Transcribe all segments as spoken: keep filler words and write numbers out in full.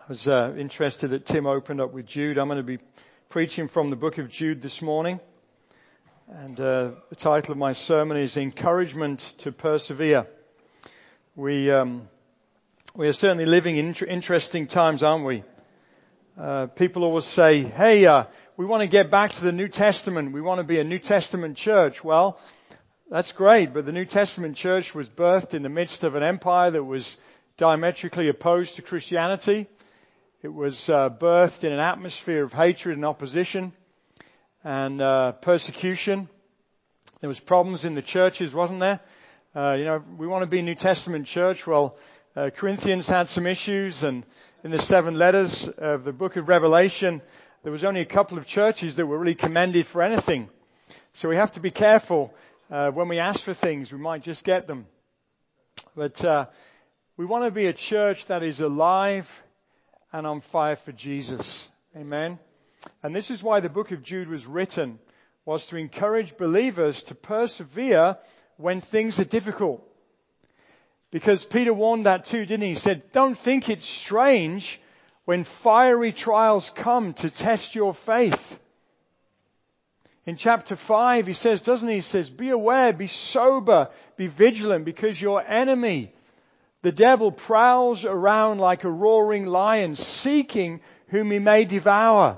I was uh, interested that Tim opened up with Jude. I'm going to be preaching from the book of Jude this morning. And uh, the title of my sermon is Encouragement to Persevere. We um, we are certainly living in inter- interesting times, aren't we? Uh, people always say, hey, uh, we want to get back to the New Testament. We want to be a New Testament church. Well, that's great, but the New Testament church was birthed in the midst of an empire that was diametrically opposed to Christianity. It was uh, birthed in an atmosphere of hatred and opposition and uh, persecution. There was problems in the churches, wasn't there? Uh, you know, we want to be a New Testament church. Well, uh, Corinthians had some issues, and in the seven letters of the book of Revelation, there was only a couple of churches that were really commended for anything. So we have to be careful uh, when we ask for things. We might just get them. But uh, we want to be a church that is alive and on fire for Jesus. Amen. And this is why the book of Jude was written, was to encourage believers to persevere when things are difficult. Because Peter warned that too, didn't he? He said, don't think it's strange when fiery trials come to test your faith. In chapter five, he says, doesn't he? He says, be aware, be sober, be vigilant, because your enemy, the devil, prowls around like a roaring lion, seeking whom he may devour.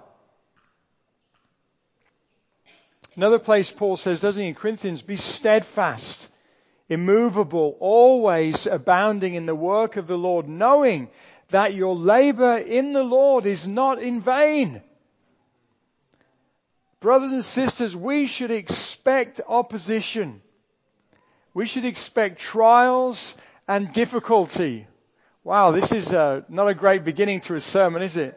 Another place Paul says, doesn't he, in Corinthians, be steadfast, immovable, always abounding in the work of the Lord, knowing that your labor in the Lord is not in vain. Brothers and sisters, we should expect opposition. We should expect trials and difficulty. Wow, this is uh, not a great beginning to a sermon, is it?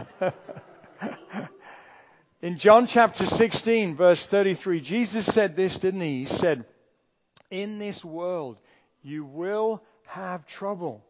In John chapter sixteen, verse thirty-three, Jesus said this, didn't he? He said, in this world you will have trouble,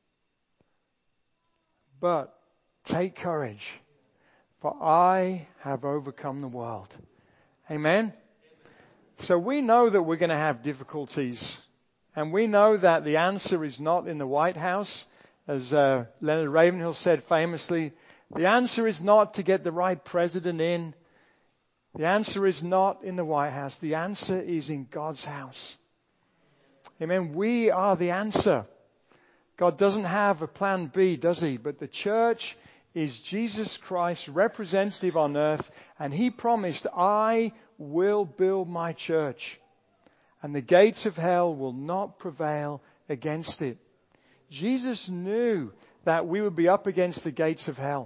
but take courage, for I have overcome the world. Amen? So we know that we're going to have difficulties. And we know that the answer is not in the White House. As uh, Leonard Ravenhill said famously, the answer is not to get the right president in. The answer is not in the White House. The answer is in God's house. Amen. We are the answer. God doesn't have a plan B, does he? But the church is Jesus Christ's representative on earth. And he promised, I will build my church, and the gates of hell will not prevail against it. Jesus knew that we would be up against the gates of hell.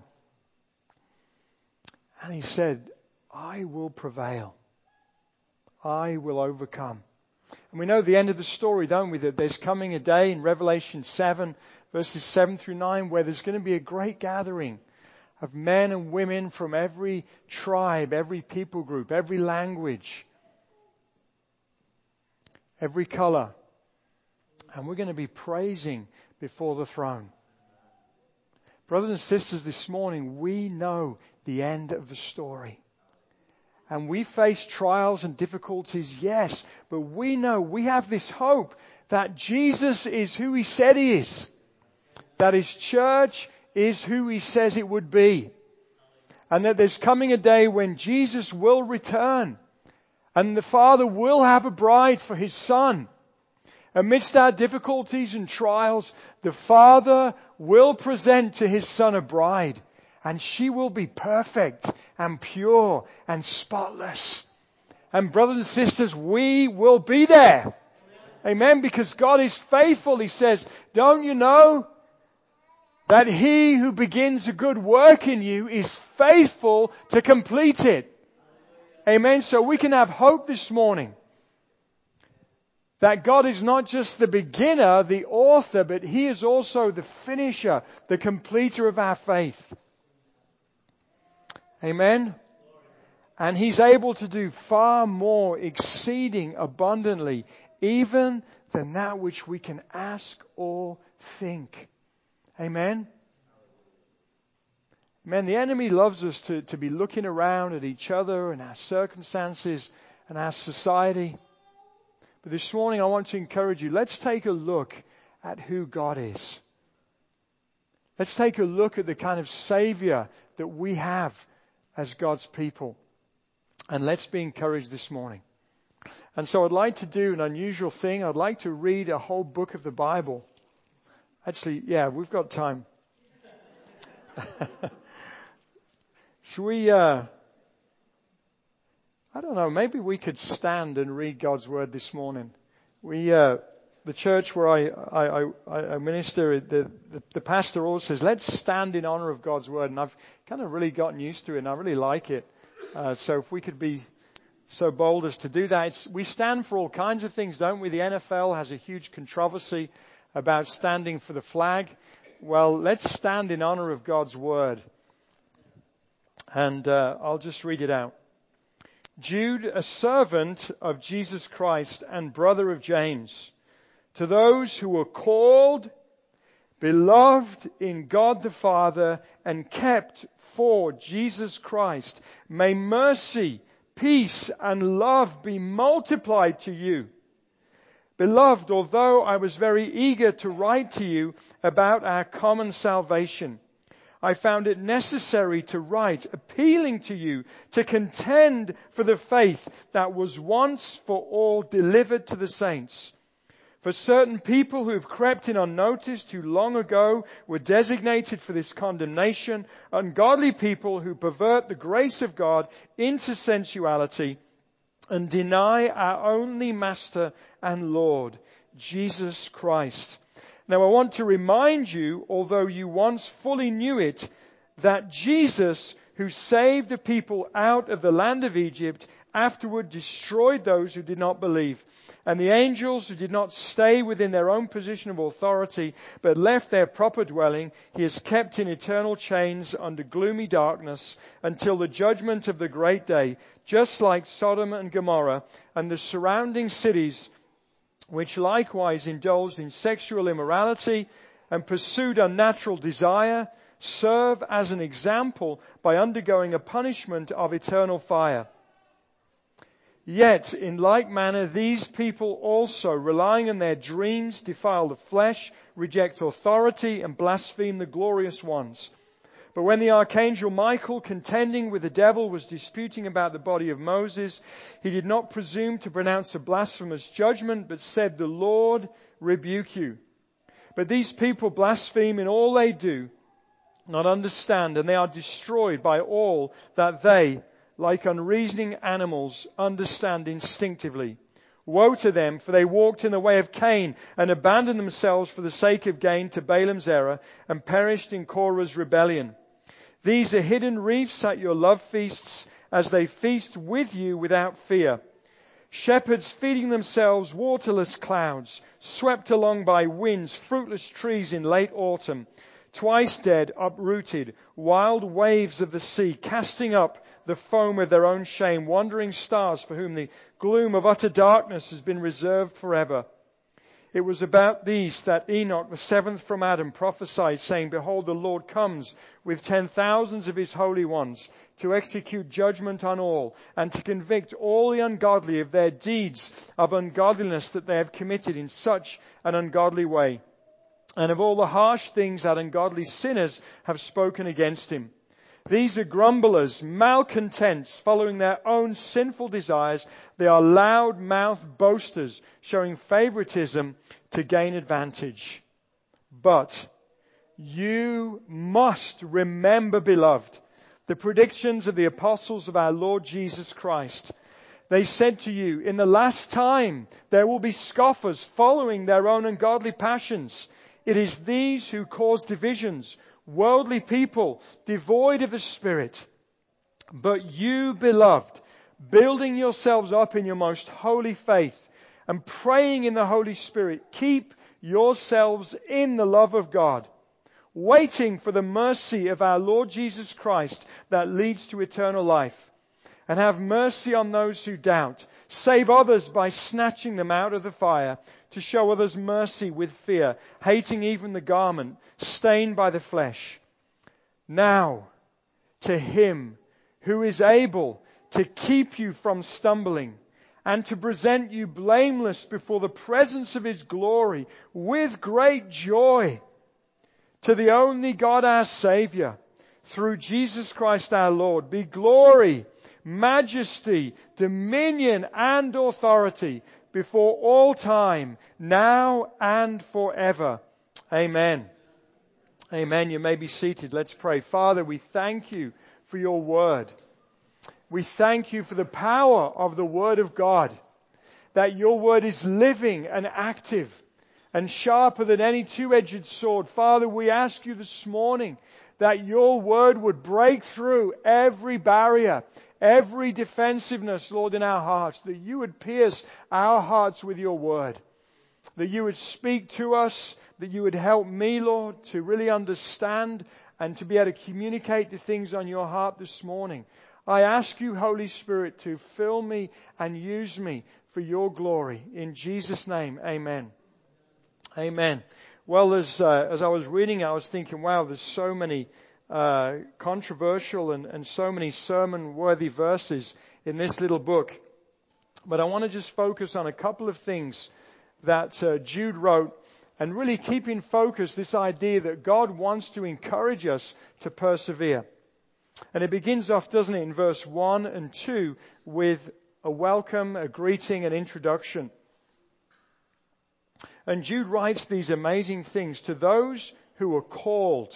And he said, I will prevail. I will overcome. And we know the end of the story, don't we? That there's coming a day in Revelation seven, verses seven through nine, where there's going to be a great gathering of men and women from every tribe, every people group, every language, every color. And we're going to be praising before the throne. Brothers and sisters, this morning we know the end of the story. And we face trials and difficulties, yes, but we know, we have this hope that Jesus is who he said he is. That his church is who he says it would be. And that there's coming a day when Jesus will return. And the Father will have a bride for his Son. Amidst our difficulties and trials, the Father will present to his Son a bride. And she will be perfect and pure and spotless. And brothers and sisters, we will be there. Amen. Because God is faithful. He says, don't you know that he who begins a good work in you is faithful to complete it? Amen. So we can have hope this morning that God is not just the beginner, the author, but he is also the finisher, the completer of our faith. Amen. And he's able to do far more, exceeding abundantly, even than that which we can ask or think. Amen. Amen. The enemy loves us to, to be looking around at each other and our circumstances and our society. But this morning I want to encourage you, let's take a look at who God is. Let's take a look at the kind of Savior that we have as God's people. And let's be encouraged this morning. And so I'd like to do an unusual thing. I'd like to read a whole book of the Bible. Actually, yeah, we've got time. So we, uh, I don't know, maybe we could stand and read God's Word this morning. We, uh, the church where I, I, I, I minister, the, the, the pastor always says, let's stand in honor of God's Word. And I've kind of really gotten used to it and I really like it. Uh, so if we could be so bold as to do that. It's, we stand for all kinds of things, don't we? The N F L has a huge controversy about standing for the flag. Well, let's stand in honor of God's Word. And uh, I'll just read it out. Jude, a servant of Jesus Christ and brother of James, to those who are called, beloved in God the Father, and kept for Jesus Christ, may mercy, peace, and love be multiplied to you. Beloved, although I was very eager to write to you about our common salvation, I found it necessary to write, appealing to you to contend for the faith that was once for all delivered to the saints. For certain people who have crept in unnoticed, who long ago were designated for this condemnation, ungodly people who pervert the grace of God into sensuality and deny our only Master and Lord, Jesus Christ. Now I want to remind you, although you once fully knew it, that Jesus, who saved the people out of the land of Egypt, afterward destroyed those who did not believe. And the angels who did not stay within their own position of authority, but left their proper dwelling, he has kept in eternal chains under gloomy darkness until the judgment of the great day, just like Sodom and Gomorrah and the surrounding cities, which likewise indulged in sexual immorality and pursued unnatural desire, serve as an example by undergoing a punishment of eternal fire. Yet, in like manner, these people also, relying on their dreams, defile the flesh, reject authority, and blaspheme the glorious ones. But when the archangel Michael, contending with the devil, was disputing about the body of Moses, he did not presume to pronounce a blasphemous judgment, but said, "The Lord rebuke you." But these people blaspheme in all they do, not understand, and they are destroyed by all that they, like unreasoning animals, understand instinctively. Woe to them, for they walked in the way of Cain and abandoned themselves for the sake of gain to Balaam's error and perished in Korah's rebellion. These are hidden reefs at your love feasts as they feast with you without fear. Shepherds feeding themselves waterless clouds, swept along by winds, fruitless trees in late autumn, twice dead, uprooted, wild waves of the sea, casting up the foam of their own shame, wandering stars for whom the gloom of utter darkness has been reserved forever. It was about these that Enoch, the seventh from Adam, prophesied, saying, "Behold, the Lord comes with ten thousands of his holy ones to execute judgment on all and to convict all the ungodly of their deeds of ungodliness that they have committed in such an ungodly way, and of all the harsh things that ungodly sinners have spoken against him. These are grumblers, malcontents, following their own sinful desires. They are loud-mouthed boasters, showing favoritism to gain advantage. But you must remember, beloved, the predictions of the apostles of our Lord Jesus Christ. They said to you, in the last time there will be scoffers following their own ungodly passions. It is these who cause divisions, worldly people, devoid of the Spirit. But you, beloved, building yourselves up in your most holy faith and praying in the Holy Spirit, keep yourselves in the love of God, waiting for the mercy of our Lord Jesus Christ that leads to eternal life. And have mercy on those who doubt. Save others by snatching them out of the fire, to show others mercy with fear, hating even the garment stained by the flesh. Now, to Him who is able to keep you from stumbling and to present you blameless before the presence of His glory with great joy. To the only God our Saviour, through Jesus Christ our Lord, be glory, majesty, dominion and authority before all time, now and forever. Amen. Amen. You may be seated. Let's pray. Father, we thank you for your word. We thank you for the power of the word of God, that your word is living and active and sharper than any two-edged sword. Father, we ask you this morning that your word would break through every barrier, every defensiveness, Lord, in our hearts, that you would pierce our hearts with your word, that you would speak to us, that you would help me, Lord, to really understand and to be able to communicate the things on your heart this morning. I ask you, Holy Spirit, to fill me and use me for your glory. In Jesus' name, amen. Amen. Well, as, uh, as I was reading, I was thinking, wow, there's so many uh, controversial and, and so many sermon-worthy verses in this little book. But I want to just focus on a couple of things that uh, Jude wrote and really keep in focus this idea that God wants to encourage us to persevere. And it begins off, doesn't it, in verse one and two with a welcome, a greeting, an introduction. And Jude writes these amazing things to those who are called,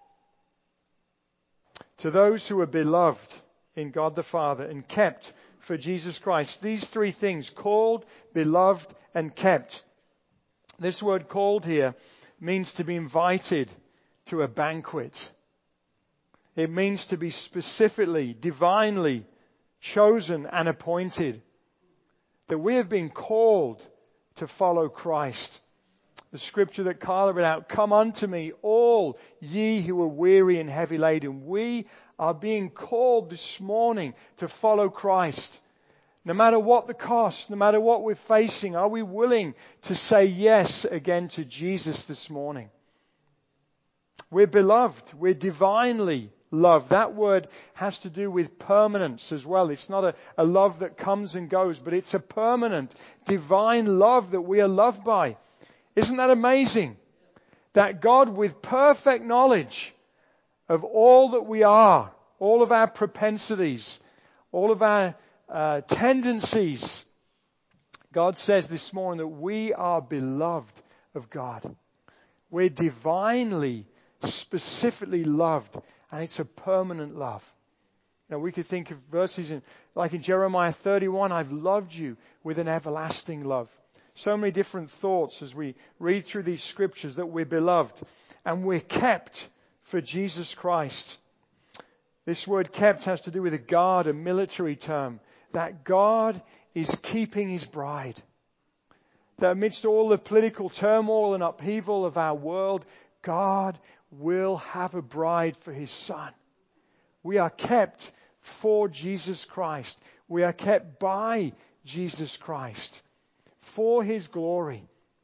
to those who are beloved in God the Father and kept for Jesus Christ. These three things, called, beloved, and kept. This word called here means to be invited to a banquet. It means to be specifically, divinely chosen and appointed. That we have been called to follow Christ. The scripture that Carla read out, come unto me all ye who are weary and heavy laden. We are being called this morning to follow Christ. No matter what the cost, no matter what we're facing, are we willing to say yes again to Jesus this morning? We're beloved. We're divinely loved. That word has to do with permanence as well. It's not a, a love that comes and goes, but it's a permanent, divine love that we are loved by. Isn't that amazing? That God, with perfect knowledge of all that we are, all of our propensities, all of our uh, tendencies, God says this morning that we are beloved of God. We're divinely, specifically loved. And it's a permanent love. Now we could think of verses in, like in Jeremiah thirty-one, I've loved you with an everlasting love. So many different thoughts as we read through these scriptures that we're beloved and we're kept for Jesus Christ. This word kept has to do with a guard, a military term. That God is keeping his bride. That amidst all the political turmoil and upheaval of our world, God will have a bride for his son. We are kept for Jesus Christ. We are kept by Jesus Christ for his glory.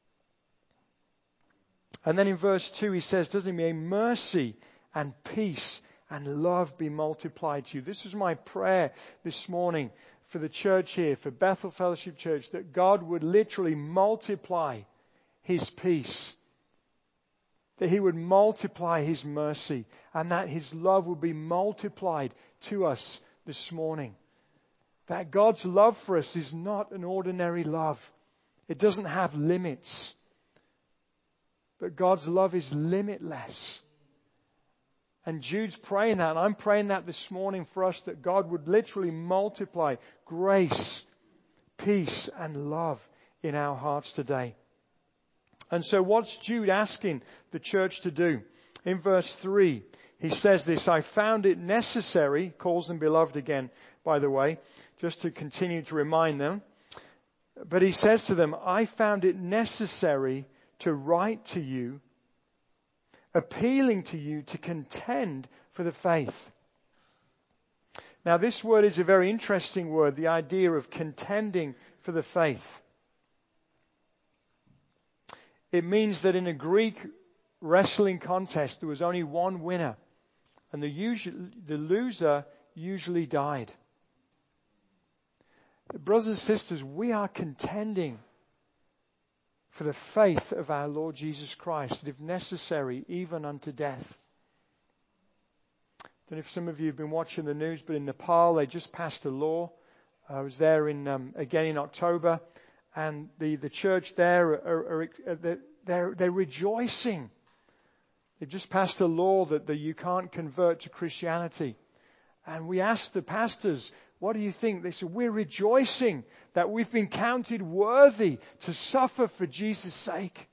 And then in verse two he says, doesn't he, may mercy and peace and love be multiplied to you. This is my prayer this morning for the church here, for Bethel Fellowship Church, that God would literally multiply his peace. That he would multiply his mercy and that his love would be multiplied to us this morning. That God's love for us is not an ordinary love. It doesn't have limits. But God's love is limitless. And Jude's praying that, and I'm praying that this morning for us, that God would literally multiply grace, peace, and love in our hearts today. And so what's Jude asking the church to do? In verse three, he says this, I found it necessary, calls them beloved again, by the way, just to continue to remind them. But he says to them, I found it necessary to write to you, appealing to you to contend for the faith. Now this word is a very interesting word, the idea of contending for the faith. It means that in a Greek wrestling contest, there was only one winner. And the, usual, the loser usually died. Brothers and sisters, we are contending for the faith of our Lord Jesus Christ, that if necessary, even unto death. I don't know if some of you have been watching the news, but in Nepal they just passed a law. I was there in um, again in October, and the, the church there are, are, are they're, they're rejoicing. They've just passed a law that, that you can't convert to Christianity. And we asked the pastors, what do you think? They said, we're rejoicing that we've been counted worthy to suffer for Jesus' sake.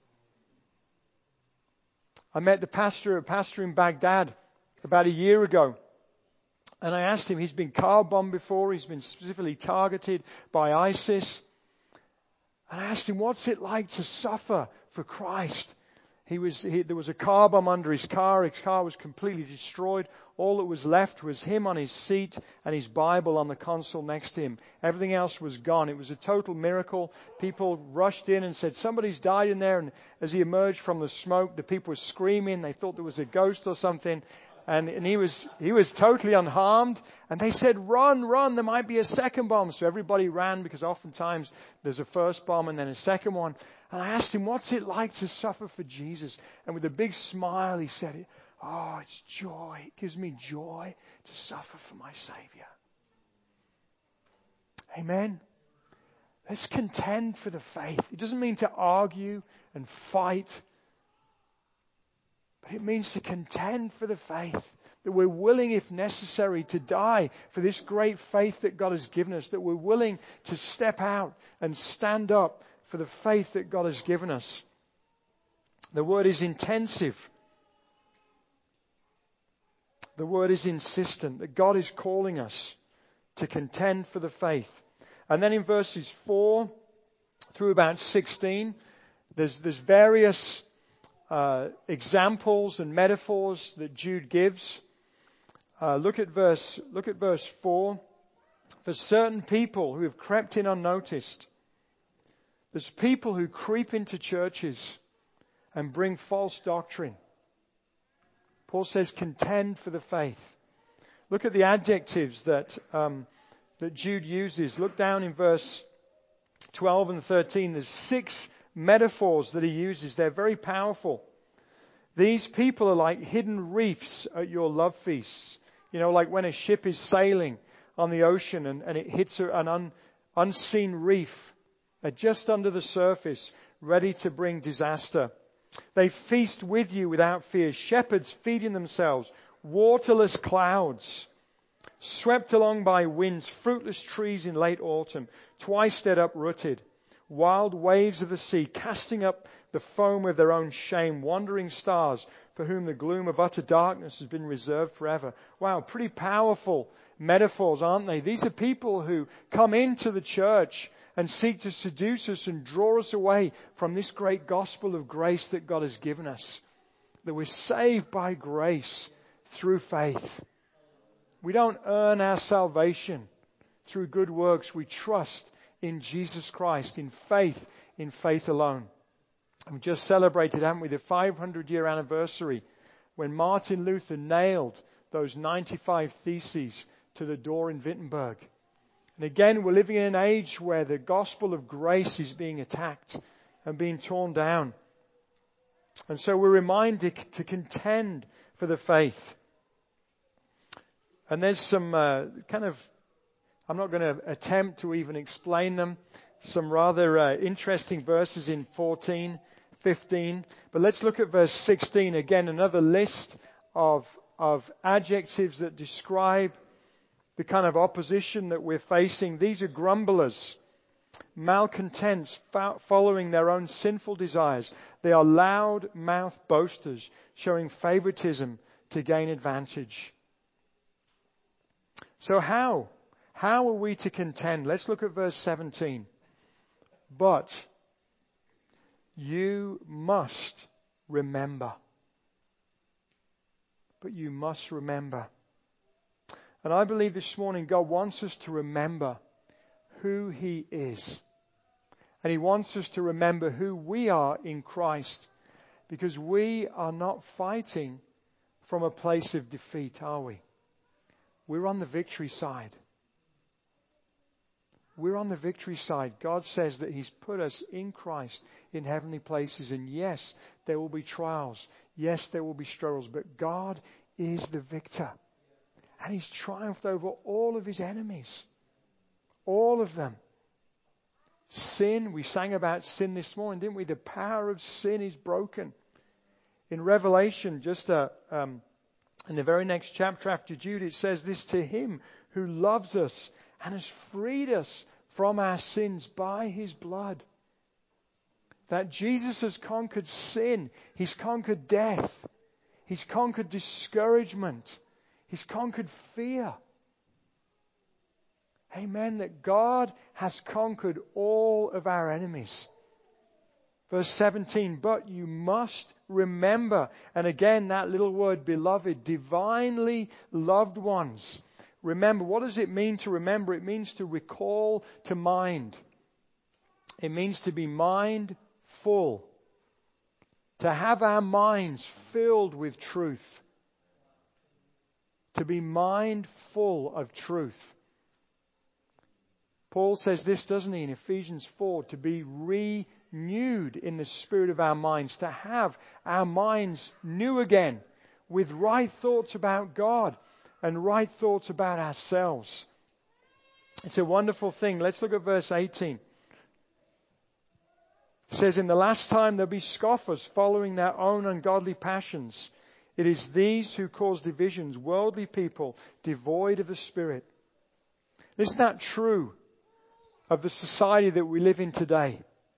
I met the pastor, a pastor in Baghdad about a year ago. And I asked him, he's been car bombed before, he's been specifically targeted by ISIS. And I asked him, what's it like to suffer for Christ? He was, he, there was a car bomb under his car. His car was completely destroyed. All that was left was him on his seat and his Bible on the console next to him. Everything else was gone. It was a total miracle. People rushed in and said, somebody's died in there. And as he emerged from the smoke, the people were screaming. They thought there was a ghost or something. And, and he was, he was totally unharmed. And they said, run, run, there might be a second bomb. So everybody ran, because oftentimes there's a first bomb and then a second one. And I asked him, what's it like to suffer for Jesus? And with a big smile, he said, oh, it's joy. It gives me joy to suffer for my Savior. Amen. Let's contend for the faith. It doesn't mean to argue and fight, but it means to contend for the faith. That we're willing, if necessary, to die for this great faith that God has given us. That we're willing to step out and stand up for the faith that God has given us. The word is intensive. The word is insistent. That God is calling us to contend for the faith. And then in verses four through about sixteen, there's, there's various uh, examples and metaphors that Jude gives. Uh, look at verse, look at verse four. For certain people who have crept in unnoticed. There's people who creep into churches and bring false doctrine. Paul says, contend for the faith. Look at the adjectives that um, that Jude uses. Look down in verse twelve and thirteen. There's six metaphors that he uses. They're very powerful. These people are like hidden reefs at your love feasts. You know, like when a ship is sailing on the ocean and, and it hits an un, unseen reef. They're just under the surface, ready to bring disaster. They feast with you without fear. Shepherds feeding themselves. Waterless clouds. Swept along by winds. Fruitless trees in late autumn. Twice dead uprooted. Wild waves of the sea, casting up the foam of their own shame. Wandering stars, for whom the gloom of utter darkness has been reserved forever. Wow, pretty powerful metaphors, aren't they? These are people who come into the church and seek to seduce us and draw us away from this great gospel of grace that God has given us. That we're saved by grace through faith. We don't earn our salvation through good works. We trust in Jesus Christ, in faith, in faith alone. And we just celebrated, haven't we, the five hundred year anniversary when Martin Luther nailed those ninety-five theses to the door in Wittenberg. And again, we're living in an age where the gospel of grace is being attacked and being torn down. And so we're reminded to contend for the faith. And there's some uh, kind of, I'm not going to attempt to even explain them, some rather uh, interesting verses in fourteen, fifteen. But let's look at verse sixteen. Again, another list of, of adjectives that describe the kind of opposition that we're facing. These are grumblers, malcontents, following their own sinful desires. They are loud-mouthed boasters, showing favoritism to gain advantage. So how? How are we to contend? Let's look at verse seventeen. But you must remember. But you must remember. And I believe this morning God wants us to remember who He is. And He wants us to remember who we are in Christ. Because we are not fighting from a place of defeat, are we? We're on the victory side. We're on the victory side. God says that He's put us in Christ in heavenly places. And yes, there will be trials. Yes, there will be struggles. But God is the victor. And He's triumphed over all of His enemies. All of them. Sin, we sang about sin this morning, didn't we? The power of sin is broken. In Revelation, just uh, um, in the very next chapter after Jude, it says this: to Him who loves us and has freed us from our sins by His blood. That Jesus has conquered sin. He's conquered death. He's conquered discouragement. He's conquered fear. Amen. That God has conquered all of our enemies. Verse seventeen, but you must remember, and again that little word beloved, divinely loved ones. Remember, what does it mean to remember? It means to recall to mind. It means to be mindful. To have our minds filled with truth. To be mindful of truth. Paul says this, doesn't he, in Ephesians four, to be renewed in the spirit of our minds, to have our minds new again with right thoughts about God and right thoughts about ourselves. It's a wonderful thing. Let's look at verse eighteen. It says, in the last time there'll be scoffers following their own ungodly passions. It is these who cause divisions, worldly people, devoid of the Spirit. Isn't that true of the society that we live in today?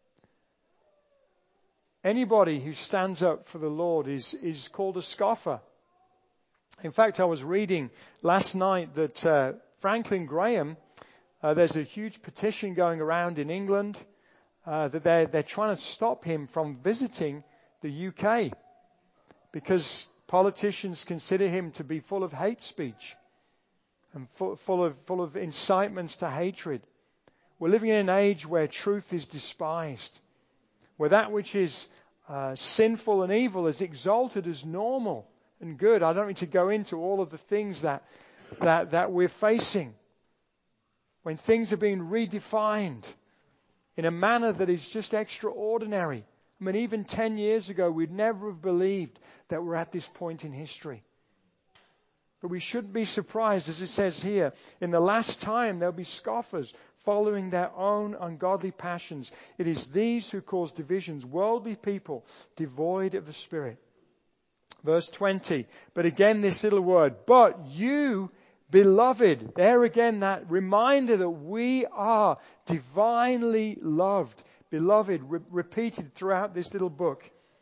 Anybody who stands up for the Lord is, is called a scoffer. In fact, I was reading last night that uh, Franklin Graham, uh, there's a huge petition going around in England uh, that they're, they're trying to stop him from visiting the U K because politicians consider him to be full of hate speech and full, full of full of incitements to hatred. We're living in an age where truth is despised, where that which is uh, sinful and evil is exalted as normal and good. I don't need to go into all of the things that that that we're facing when things are being redefined in a manner that is just extraordinary. I mean, even ten years ago, we'd never have believed that we're at this point in history. But we shouldn't be surprised, as it says here, in the last time there'll be scoffers following their own ungodly passions. It is these who cause divisions, worldly people, devoid of the Spirit. Verse twenty, but again this little word, but you, beloved, there again that reminder that we are divinely loved. Beloved, re- repeated throughout this little book.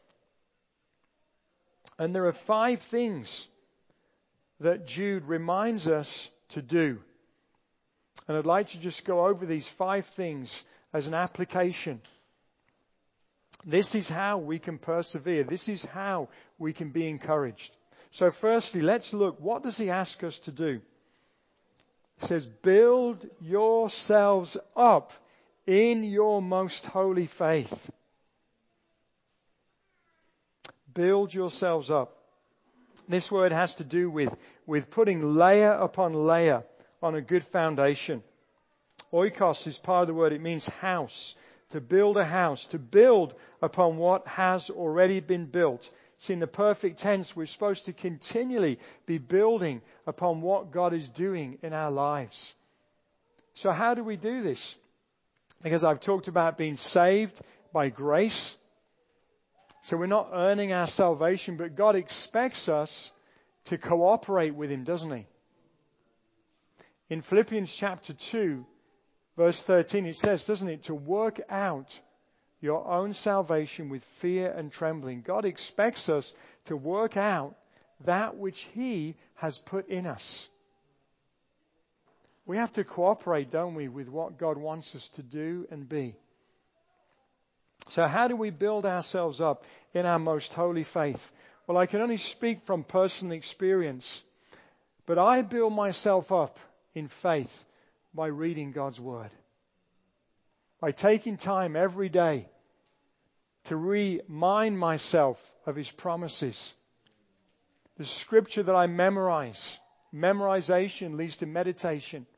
And there are five things that Jude reminds us to do. And I'd like to just go over these five things as an application. This is how we can persevere. This is how we can be encouraged. So firstly, let's look, what does he ask us to do? He says, build yourselves up in your most holy faith. Build yourselves up. This word has to do with, with putting layer upon layer on a good foundation. Oikos is part of the word. It means house. To build a house. To build upon what has already been built. It's in the perfect tense. We're supposed to continually be building upon what God is doing in our lives. So how do we do this? Because I've talked about being saved by grace. So we're not earning our salvation, but God expects us to cooperate with Him, doesn't He? In Philippians chapter two, verse thirteen, it says, doesn't it, to work out your own salvation with fear and trembling. God expects us to work out that which He has put in us. We have to cooperate, don't we, with what God wants us to do and be. So how do we build ourselves up in our most holy faith? Well, I can only speak from personal experience, but I build myself up in faith by reading God's Word. By taking time every day to remind myself of His promises. The scripture that I memorize, memorization leads to meditation.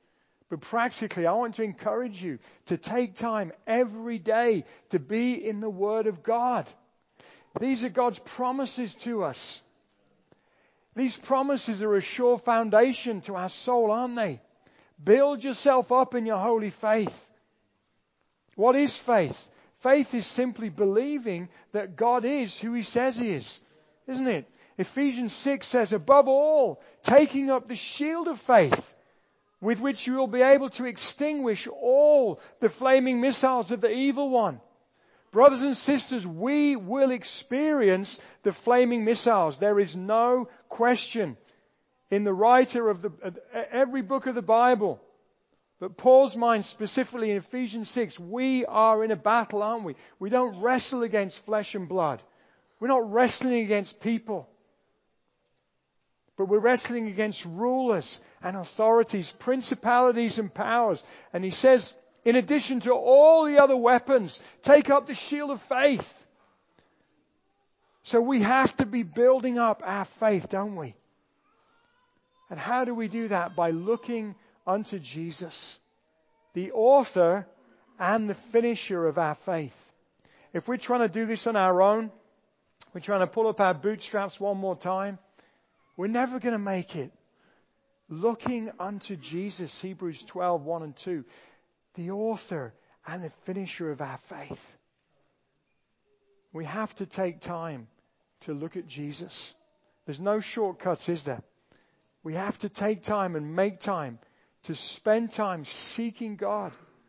But practically, I want to encourage you to take time every day to be in the Word of God. These are God's promises to us. These promises are a sure foundation to our soul, aren't they? Build yourself up in your holy faith. What is faith? Faith is simply believing that God is who He says He is, isn't it? Ephesians six says, above all, taking up the shield of faith, with which you will be able to extinguish all the flaming missiles of the evil one. Brothers and sisters, we will experience the flaming missiles. There is no question in the writer of the, every book of the Bible. But Paul's mind, specifically in Ephesians six, we are in a battle, aren't we? We don't wrestle against flesh and blood. We're not wrestling against people. But we're wrestling against rulers and authorities, principalities and powers. And he says, in addition to all the other weapons, take up the shield of faith. So we have to be building up our faith, don't we? And how do we do that? By looking unto Jesus, the author and the finisher of our faith. If we're trying to do this on our own, we're trying to pull up our bootstraps one more time, we're never going to make it. Looking unto Jesus, Hebrews twelve, one and two, the author and the finisher of our faith. We have to take time to look at Jesus. There's no shortcuts, is there? We have to take time and make time to spend time seeking God.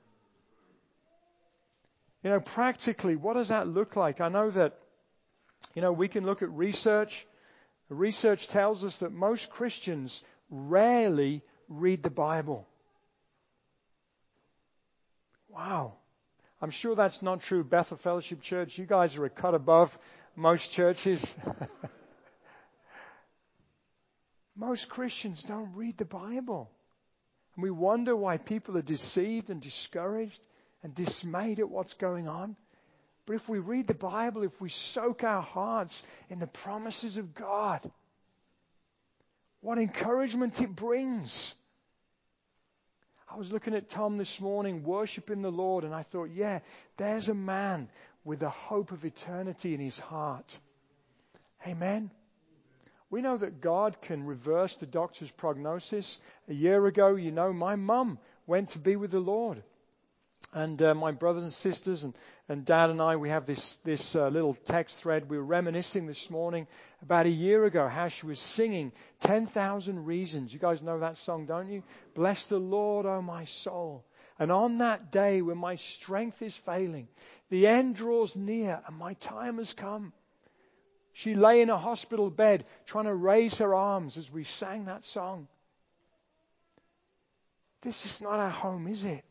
You know, practically, what does that look like? I know that, you know, we can look at research. Research tells us that most Christians rarely read the Bible. Wow. I'm sure that's not true, Bethel Fellowship Church. You guys are a cut above most churches. Most Christians don't read the Bible. And we wonder why people are deceived and discouraged and dismayed at what's going on. But if we read the Bible, if we soak our hearts in the promises of God, what encouragement it brings. I was looking at Tom this morning, worshiping the Lord, and I thought, yeah, there's a man with the hope of eternity in his heart. Amen. We know that God can reverse the doctor's prognosis. A year ago, you know, my mum went to be with the Lord. And uh, my brothers and sisters and, and Dad and I, we have this, this uh, little text thread. We were reminiscing this morning about a year ago how she was singing ten thousand Reasons. You guys know that song, don't you? Bless the Lord, oh my soul. And on that day when my strength is failing, the end draws near and my time has come. She lay in a hospital bed trying to raise her arms as we sang that song. This is not our home, is it?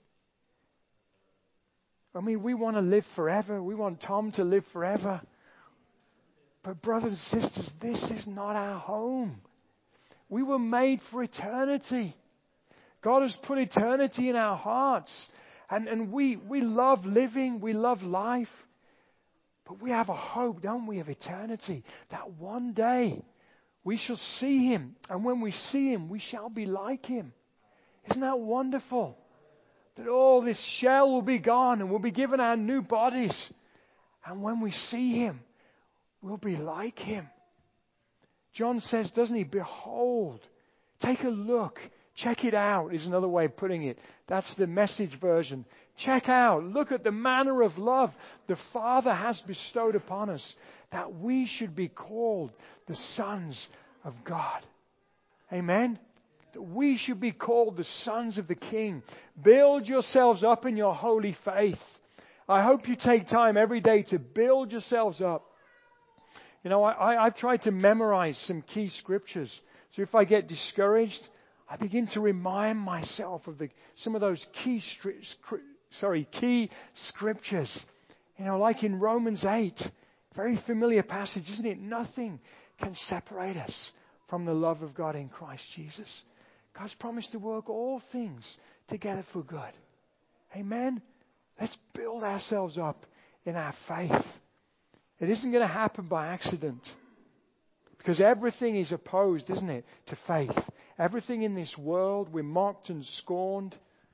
I mean, we want to live forever. We want Tom to live forever. But brothers and sisters, this is not our home. We were made for eternity. God has put eternity in our hearts. And, and we, we love living. We love life. But we have a hope, don't we, of eternity. That one day we shall see Him. And when we see Him, we shall be like Him. Isn't that wonderful? That all this shell will be gone and we'll be given our new bodies. And when we see Him, we'll be like Him. John says, doesn't he? Behold, take a look, check it out is another way of putting it. That's the Message version. Check out, look at the manner of love the Father has bestowed upon us, that we should be called the sons of God. Amen? That we should be called the sons of the King. Build yourselves up in your holy faith. I hope you take time every day to build yourselves up. You know, I, I, I've tried to memorize some key scriptures. So if I get discouraged, I begin to remind myself of the some of those key, sorry, key scriptures. You know, like in Romans eight, very familiar passage, isn't it? Nothing can separate us from the love of God in Christ Jesus. God's promised to work all things together for good. Amen? Let's build ourselves up in our faith. It isn't going to happen by accident. Because everything is opposed, isn't it, to faith. Everything in this world, we're mocked and scorned.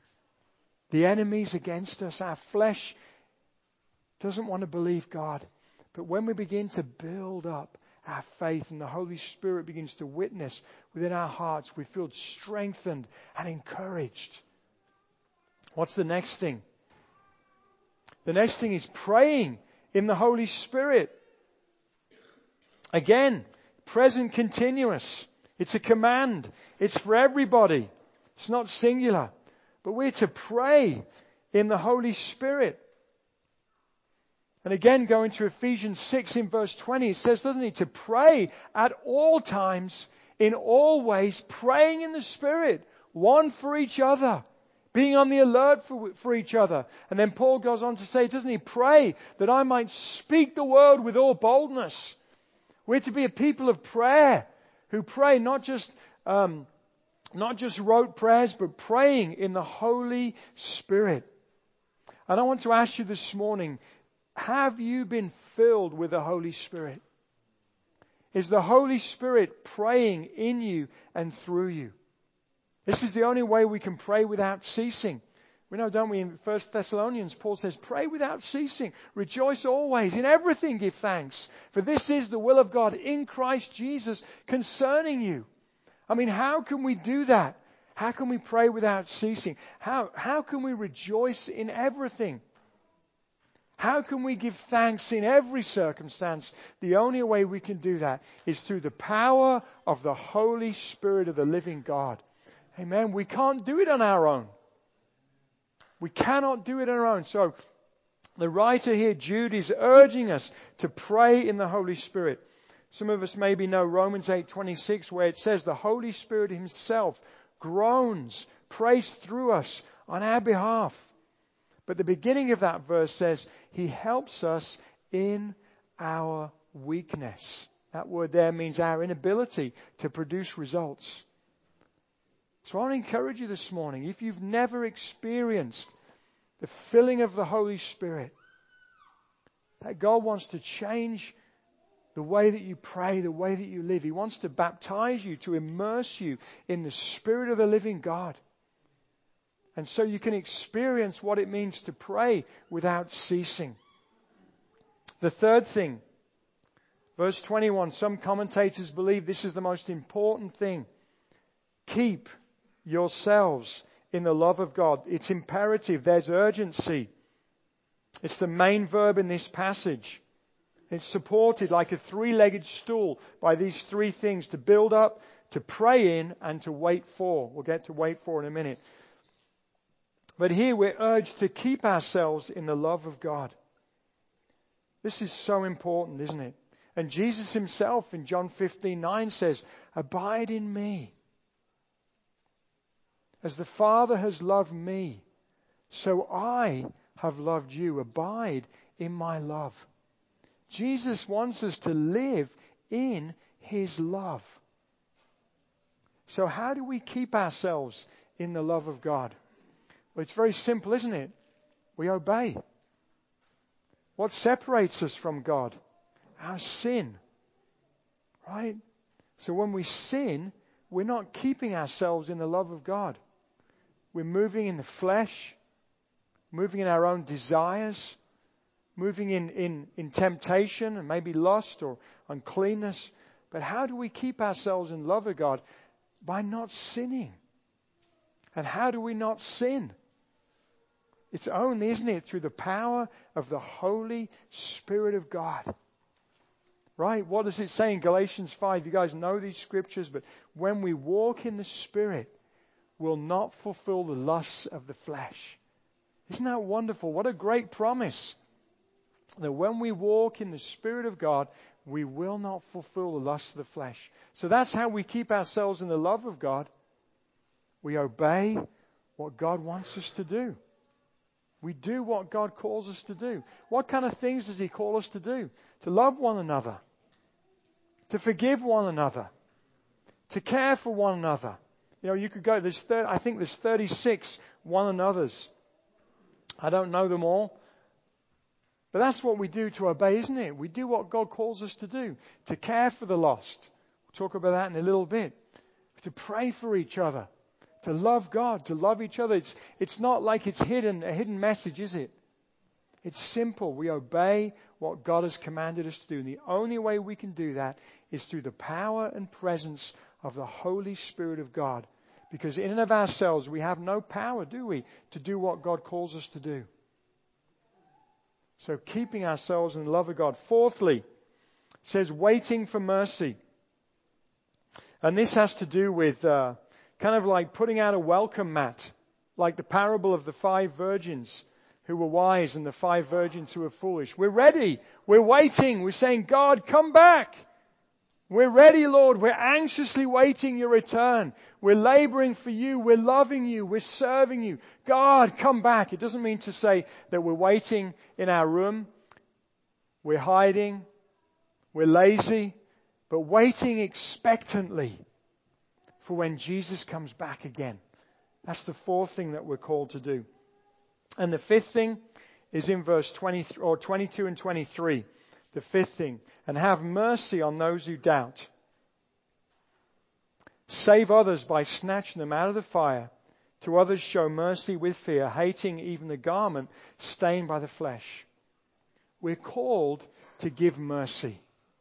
The enemy's against us. Our flesh doesn't want to believe God. But when we begin to build up our faith and the Holy Spirit begins to witness within our hearts, we feel strengthened and encouraged. What's the next thing? The next thing is praying in the Holy Spirit. Again, present continuous. It's a command. It's for everybody. It's not singular. But we're to pray in the Holy Spirit. And again, going to Ephesians six in verse twenty, it says, doesn't it, to pray at all times, in all ways, praying in the Spirit, one for each other, being on the alert for, for each other. And then Paul goes on to say, doesn't he, pray that I might speak the word with all boldness. We're to be a people of prayer, who pray not just um, not just rote prayers, but praying in the Holy Spirit. And I want to ask you this morning, have you been filled with the Holy Spirit? Is the Holy Spirit praying in you and through you? This is the only way we can pray without ceasing. We know, don't we, in First Thessalonians, Paul says, pray without ceasing. Rejoice always. In everything give thanks. For this is the will of God in Christ Jesus concerning you. I mean, how can we do that? How can we pray without ceasing? How, how can we rejoice in everything? How can we give thanks in every circumstance? The only way we can do that is through the power of the Holy Spirit of the living God. Amen. We can't do it on our own. We cannot do it on our own. So the writer here, Jude, is urging us to pray in the Holy Spirit. Some of us maybe know Romans eight twenty-six, where it says the Holy Spirit himself groans, prays through us on our behalf. But the beginning of that verse says he helps us in our weakness. That word there means our inability to produce results. So I want to encourage you this morning, if you've never experienced the filling of the Holy Spirit, that God wants to change the way that you pray, the way that you live. He wants to baptize you, to immerse you in the Spirit of the living God. And so you can experience what it means to pray without ceasing. The third thing, verse twenty-one, some commentators believe this is the most important thing. Keep yourselves in the love of God. It's imperative. There's urgency. It's the main verb in this passage. It's supported like a three-legged stool by these three things: to build up, to pray in, and to wait for. We'll get to wait for in a minute. But here we're urged to keep ourselves in the love of God. This is so important, isn't it? And Jesus himself in John fifteen nine says, abide in me. As the Father has loved me, so I have loved you. Abide in my love. Jesus wants us to live in his love. So how do we keep ourselves in the love of God? Well, it's very simple, isn't it? We obey. What separates us from God? Our sin. Right? So when we sin, we're not keeping ourselves in the love of God. We're moving in the flesh, moving in our own desires, moving in, in, in temptation and maybe lust or uncleanness. But how do we keep ourselves in love of God? By not sinning. And how do we not sin? It's only, isn't it, through the power of the Holy Spirit of God. Right? What does it say in Galatians five? You guys know these scriptures, but when we walk in the Spirit, we'll not fulfill the lusts of the flesh. Isn't that wonderful? What a great promise. That when we walk in the Spirit of God, we will not fulfill the lusts of the flesh. So that's how we keep ourselves in the love of God. We obey what God wants us to do. We do what God calls us to do. What kind of things does he call us to do? To love one another. To forgive one another. To care for one another. You know, you could go, there's thirty, I think there's thirty-six one another's. I don't know them all. But that's what we do to obey, isn't it? We do what God calls us to do. To care for the lost. We'll talk about that in a little bit. To pray for each other. To love God, to love each other. It's, it's not like it's hidden, a hidden message, is it? It's simple. We obey what God has commanded us to do. And the only way we can do that is through the power and presence of the Holy Spirit of God. Because in and of ourselves, we have no power, do we, to do what God calls us to do. So keeping ourselves in the love of God. Fourthly, it says waiting for mercy. And this has to do with uh, kind of like putting out a welcome mat, like the parable of the five virgins who were wise and the five virgins who were foolish. We're ready. We're waiting. We're saying, God, come back. We're ready, Lord. We're anxiously waiting your return. We're laboring for you. We're loving you. We're serving you. God, come back. It doesn't mean to say that we're waiting in our room. We're hiding. We're lazy. But waiting expectantly for when Jesus comes back again. That's the fourth thing that we're called to do. And the fifth thing is in verse twenty or twenty-two and twenty-three. The fifth thing. And have mercy on those who doubt. Save others by snatching them out of the fire. To others show mercy with fear, hating even the garment stained by the flesh. We're called to give mercy.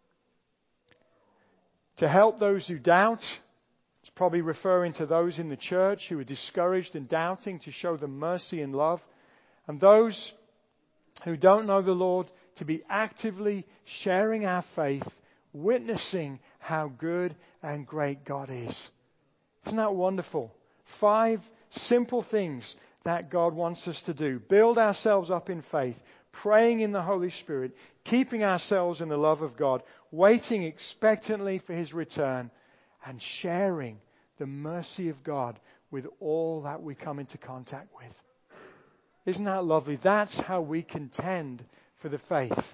To help those who doubt. It's probably referring to those in the church who are discouraged and doubting, to show them mercy and love. And those who don't know the Lord, to be actively sharing our faith, witnessing how good and great God is. Isn't that wonderful? Five simple things that God wants us to do. Build ourselves up in faith, praying in the Holy Spirit, keeping ourselves in the love of God, waiting expectantly for His return, and sharing the mercy of God with all that we come into contact with. Isn't that lovely? That's how we contend for the faith.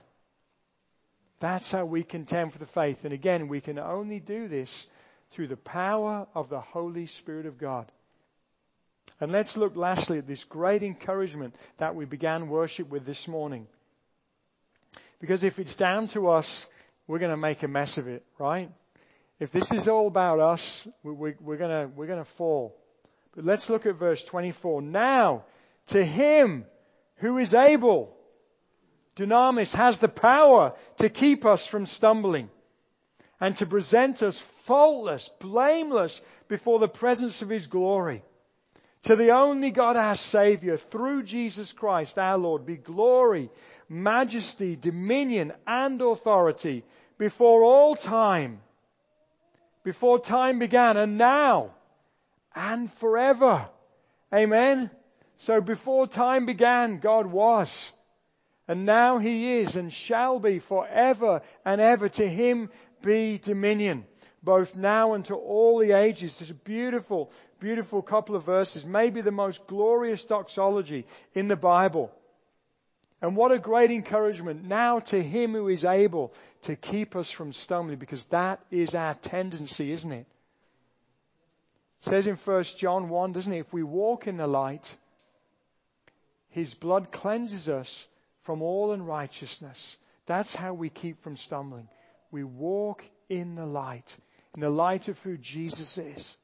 That's how we contend for the faith. And again, we can only do this through the power of the Holy Spirit of God. And let's look lastly at this great encouragement that we began worship with this morning. Because if it's down to us, we're going to make a mess of it, right? If this is all about us, we, we're going to, we're going to fall. But let's look at verse twenty-four. Now, to Him who is able, dunamis, has the power to keep us from stumbling and to present us faultless, blameless before the presence of His glory. To the only God our Saviour, through Jesus Christ our Lord, be glory, majesty, dominion and authority before all time, before time began, and now and forever. Amen. So before time began, God was. And now He is and shall be forever and ever. To Him be dominion, both now and to all the ages. It's a beautiful, beautiful couple of verses. Maybe the most glorious doxology in the Bible. And what a great encouragement. Now to Him who is able to keep us from stumbling, because that is our tendency, isn't it? It says in First John one, doesn't it? If we walk in the light, His blood cleanses us from all unrighteousness. That's how we keep from stumbling. We walk in the light, in the light of who Jesus is,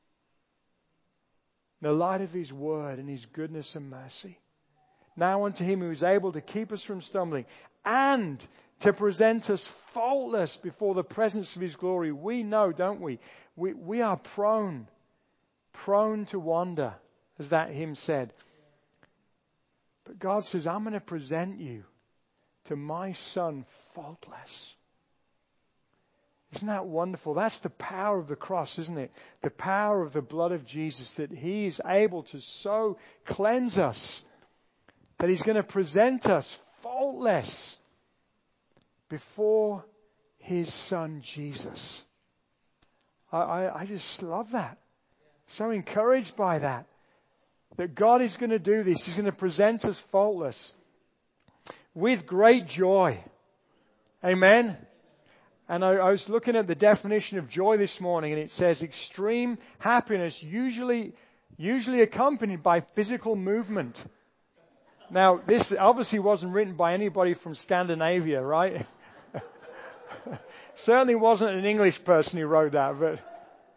in the light of His word and His goodness and mercy. Now unto Him who is able to keep us from stumbling and to present us faultless before the presence of His glory. We know, don't we? We, we are prone, prone to wander, as that hymn said. But God says, I'm going to present you to my Son faultless. Isn't that wonderful? That's the power of the cross, isn't it? The power of the blood of Jesus, that He is able to so cleanse us, that He's going to present us faultless before His Son Jesus. I, I, I just love that. So encouraged by that. That God is going to do this. He's going to present us faultless with great joy. Amen. And I, I was looking at the definition of joy this morning, and it says extreme happiness, usually, usually accompanied by physical movement. Now, this obviously wasn't written by anybody from Scandinavia, right? Certainly wasn't an English person who wrote that, but,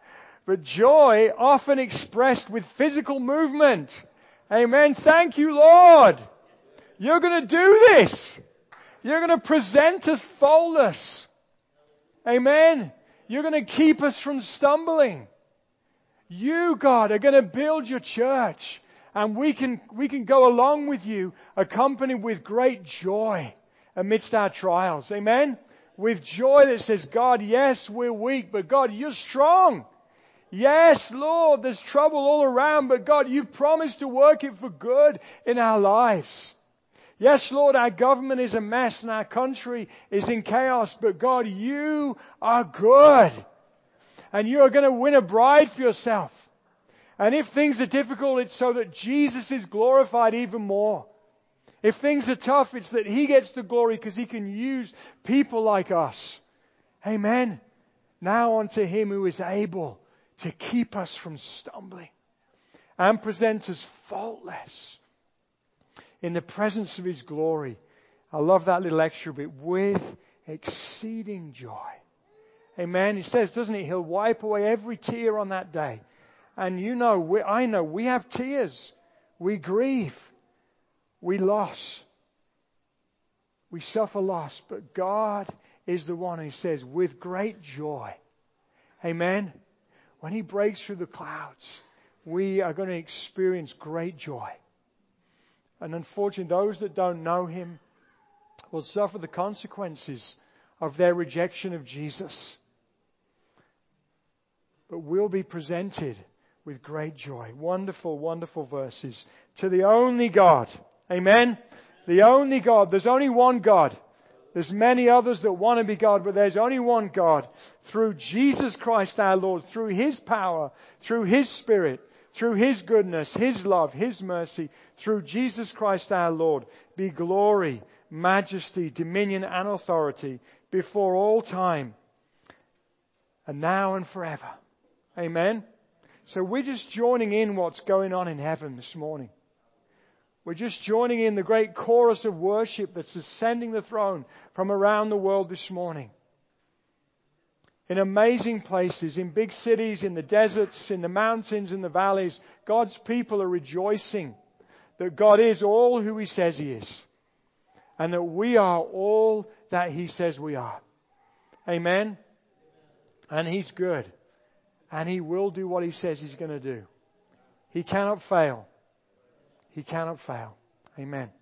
but joy often expressed with physical movement. Amen. Thank you, Lord. You're going to do this. You're going to present us faultless. Amen. You're going to keep us from stumbling. You, God, are going to build your church. And we can, we can go along with you, accompanied with great joy amidst our trials. Amen. With joy that says, God, yes, we're weak, but God, you're strong. Yes, Lord, there's trouble all around, but God, you've promised to work it for good in our lives. Yes, Lord, our government is a mess and our country is in chaos, but God, you are good. And you are going to win a bride for yourself. And if things are difficult, it's so that Jesus is glorified even more. If things are tough, it's that He gets the glory because He can use people like us. Amen. Now unto Him who is able to keep us from stumbling and present us faultless in the presence of His glory. I love that little extra bit. With exceeding joy. Amen. It says, doesn't it? He'll wipe away every tear on that day. And you know, we, I know, we have tears. We grieve. We loss. We suffer loss. But God is the one who says, with great joy. Amen. When He breaks through the clouds, we are going to experience great joy. And unfortunately, those that don't know Him will suffer the consequences of their rejection of Jesus. But we'll be presented with great joy. Wonderful, wonderful verses. To the only God. Amen? The only God. There's only one God. There's many others that want to be God, but there's only one God. Through Jesus Christ our Lord, through His power, through His Spirit, through His goodness, His love, His mercy, through Jesus Christ our Lord, be glory, majesty, dominion and authority before all time and now and forever. Amen. So we're just joining in what's going on in heaven this morning. We're just joining in the great chorus of worship that's ascending the throne from around the world this morning. In amazing places, in big cities, in the deserts, in the mountains, in the valleys, God's people are rejoicing that God is all who He says He is. And that we are all that He says we are. Amen. And He's good. And He will do what He says He's going to do. He cannot fail. He cannot fail. Amen.